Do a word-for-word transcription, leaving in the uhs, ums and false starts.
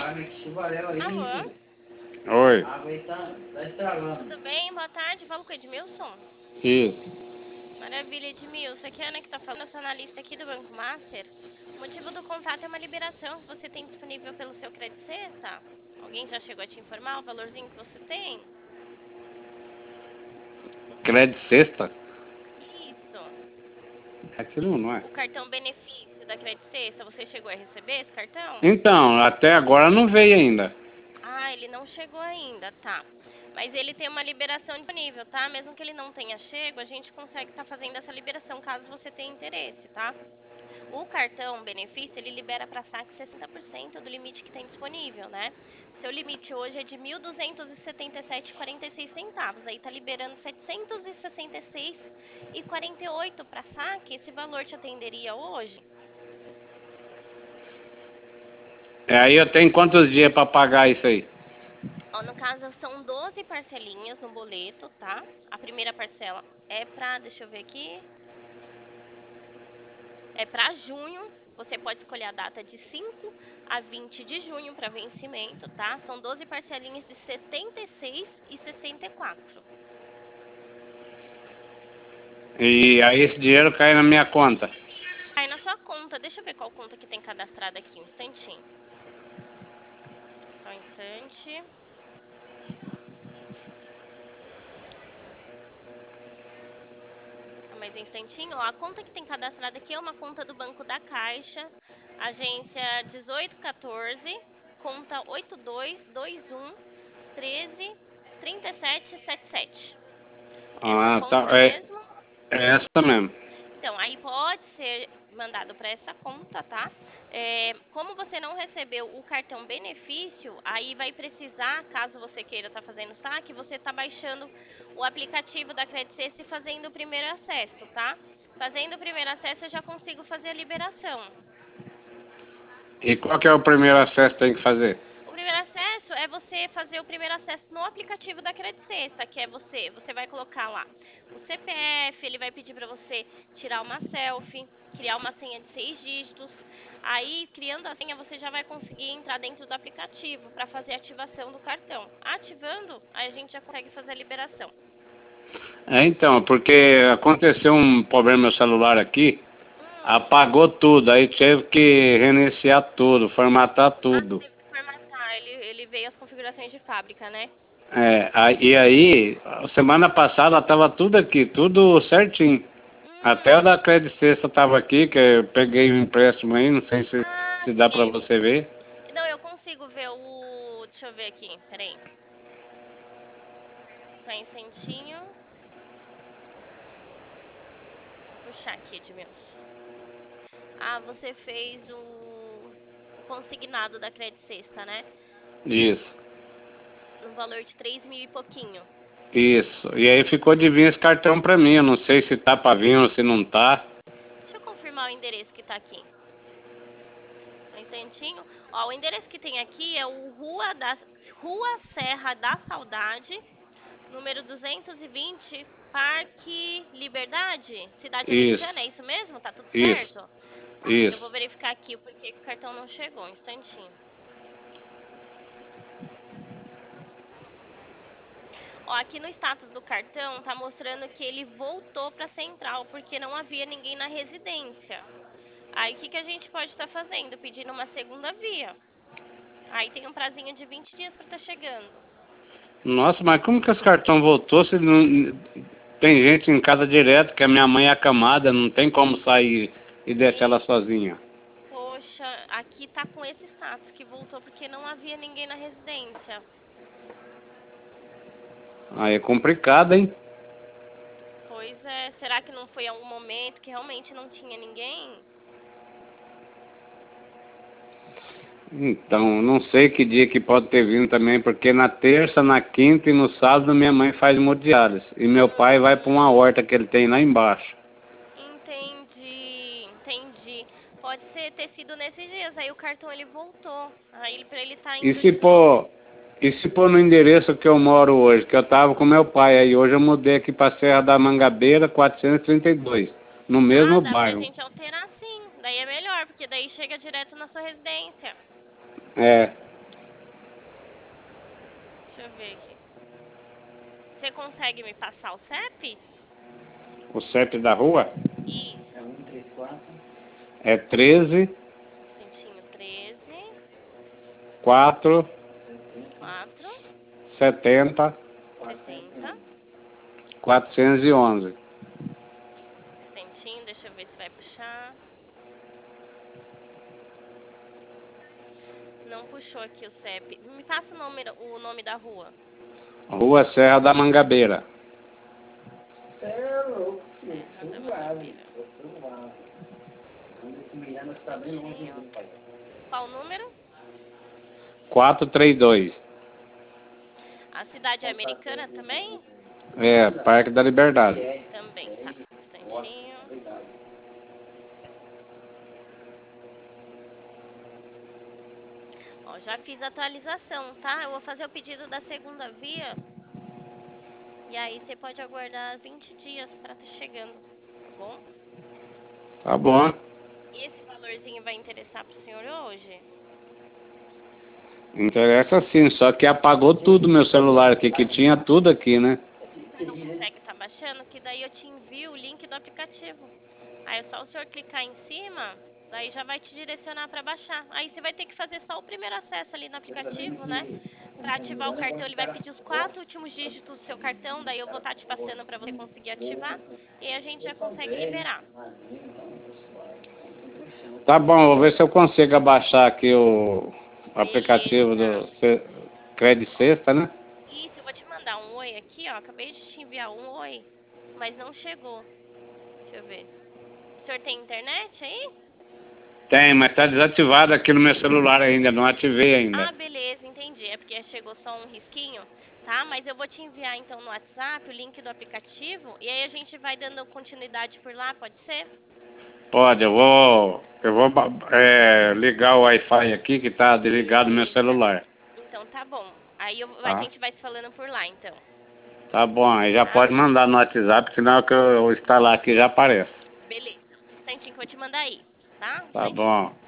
água que chuvarel aí. Alô? Oi. A água aí tá, tá estragando. Tudo bem? Boa tarde. Falo com o Edmilson. Isso. Maravilha, Edmilson. Aqui é a Ana que tá falando, eu sou analista aqui do Banco Master. O motivo do contato é uma liberação que você tem disponível pelo seu Credit Sexta. Alguém já chegou a te informar o valorzinho que você tem? Crédito sexta? Isso. Aquilo não é. O cartão benefício da Credit Sexta, você chegou a receber esse cartão? Então, até agora não veio ainda. Ah, ele não chegou ainda, tá. Mas ele tem uma liberação disponível, tá? Mesmo que ele não tenha chego, a gente consegue estar fazendo essa liberação caso você tenha interesse, tá? O cartão benefício, ele libera para saque sessenta por cento do limite que tem disponível, né? Seu limite hoje é de mil duzentos e setenta e sete reais e quarenta e seis centavos. Aí tá liberando setecentos e sessenta e seis reais e quarenta e oito centavos para saque. Esse valor te atenderia hoje? É, aí eu tenho quantos dias para pagar isso aí? Ó, no caso, são doze parcelinhas no boleto, tá? A primeira parcela é pra, deixa eu ver aqui, é pra junho. Você pode escolher a data de cinco a vinte de junho para vencimento, tá? São doze parcelinhas de setenta e seis reais e sessenta e quatro centavos. E aí esse dinheiro cai na minha conta. Aí na sua conta, deixa eu ver qual conta que tem cadastrada aqui, um instantinho. Só um instante. Mais um instantinho, ó, a conta que tem cadastrada aqui é uma conta do Banco da Caixa, agência dezoito quatorze, conta oito dois dois um treze trinta e sete setenta e sete. Essa Ah, tá. conta É, mesmo? é essa mesmo. Então, aí pode ser mandado para essa conta, tá? É, como você não recebeu o cartão benefício, aí vai precisar, caso você queira estar fazendo saque, você tá baixando o aplicativo da Credit Sexta e fazendo o primeiro acesso, tá? Fazendo o primeiro acesso, eu já consigo fazer a liberação. E qual que é o primeiro acesso que tem que fazer? O primeiro acesso é você fazer o primeiro acesso no aplicativo da Credit Sexta, que é você, você vai colocar lá o C P F, ele vai pedir para você tirar uma selfie, criar uma senha de seis dígitos. Aí, criando a senha, você já vai conseguir entrar dentro do aplicativo para fazer a ativação do cartão. Ativando, aí a gente já consegue fazer a liberação. É, então, porque aconteceu um problema no meu celular aqui, Hum. apagou tudo, aí tive que reiniciar tudo, formatar tudo. Ah, teve que formatar, ele, ele veio as configurações de fábrica, né? É, aí- e aí, semana passada estava tudo aqui, tudo certinho. Hum. Até o da Credit Sexta estava aqui, que eu peguei um empréstimo aí, não sei se, Ah, se dá sim, para aí- você ver. Não, eu consigo ver o... Deixa eu ver aqui, peraí. Só um instantinho. Vou puxar aqui, Edmilson. Ah, você fez o, o consignado da Credit Sexta, né? Isso, No valor de três mil e pouquinho. isso. E aí ficou de vir esse cartão para mim, eu não sei se tá para vir ou se não tá. Deixa eu confirmar o endereço que tá aqui. Só um instantinho. Ó, o endereço que tem aqui é o Rua, da, Rua Serra da Saudade, número duzentos e vinte, Parque Liberdade, Cidade Isso, Americana, é isso mesmo? Tá tudo isso, certo? Tá, eu vou isso. verificar aqui porque o cartão não chegou, um instantinho. Ó, aqui no status do cartão tá mostrando que ele voltou para a central porque não havia ninguém na residência. Aí o que, que a gente pode estar fazendo? Pedindo uma segunda via. Aí tem um prazinho de vinte dias para estar chegando. Nossa, mas como que esse cartão voltou se não... Tem gente em casa direto, que a minha mãe é acamada, não tem como sair e deixar ela sozinha. Poxa, aqui tá com esse status que voltou porque não havia ninguém na residência. Aí é complicado, hein? Pois é, será que não foi algum momento que realmente não tinha ninguém? Então, não sei que dia que pode ter vindo também, porque na terça, na quinta e no sábado minha mãe faz hemodiálise. E meu pai vai para uma horta que ele tem lá embaixo. Entendi, entendi. Pode ser ter sido nesses dias, aí o cartão ele voltou. Aí para ele tá E indo se de novo. pôr, e se pôr no endereço que eu moro hoje, que eu tava com meu pai, aí hoje eu mudei aqui para Serra da Mangabeira, quatrocentos e trinta e dois, no Ah, mesmo dá pra bairro. gente alterar sim. Daí é melhor, porque daí chega direto na sua residência. É. Deixa eu ver aqui. Você consegue me passar o C E P? O C E P da rua Isso. É um, três, quatro. é treze, Centinho treze, quatro, quatro, setenta, setenta. quatrocentos e onze. Centinho, deixa eu ver se vai puxar. Não puxou aqui o C E P. Me passa o nome, o nome da rua. Rua Serra da Mangabeira. Você é louco, filho. Serra da Suave. Mangabeira. Suave. Esse Miranda está bem longe Centinho. do pai. Qual o número? quatrocentos e trinta e dois. A cidade é americana também? É, Parque da Liberdade. Também, tá. Instantinho. Obrigado. Ó, já fiz a atualização, tá? Eu vou fazer o pedido da segunda via. E aí você pode aguardar vinte dias pra tá chegando, tá bom? Tá bom. E esse valorzinho vai interessar pro senhor hoje? Interessa sim, só que apagou tudo meu celular aqui, que tinha tudo aqui, né? Você não consegue estar baixando? Que daí eu te envio o link do aplicativo. Aí é só o senhor clicar em cima, daí já vai te direcionar para baixar. Aí você vai ter que fazer só o primeiro acesso ali no aplicativo, né? Para ativar o cartão, ele vai pedir os quatro últimos dígitos do seu cartão, daí eu vou estar te passando para você conseguir ativar e aí a gente já consegue liberar. Tá bom, vou ver se eu consigo abaixar aqui o aplicativo Beleza. do Ce- Crédito Sexta, né? Isso, eu vou te mandar um oi aqui, ó. Acabei de te enviar um oi, mas não chegou. Deixa eu ver. O senhor tem internet aí? Tem, mas tá desativado aqui no meu celular ainda, não ativei ainda. Ah, beleza, entendi. É porque chegou só um risquinho, tá? Mas eu vou te enviar então no WhatsApp o link do aplicativo e aí a gente vai dando continuidade por lá, pode ser? Pode, eu vou, eu vou ba- é, ligar o Wi-Fi aqui que tá desligado no meu Beleza. celular. Então tá bom. Aí eu- a Tá? gente vai se falando por lá, então. Tá bom, aí já Tá? pode mandar no WhatsApp, senão que eu instalar aqui já aparece. Beleza. Instantinho que eu vou te mandar aí, tá? Tá Instantinho. bom.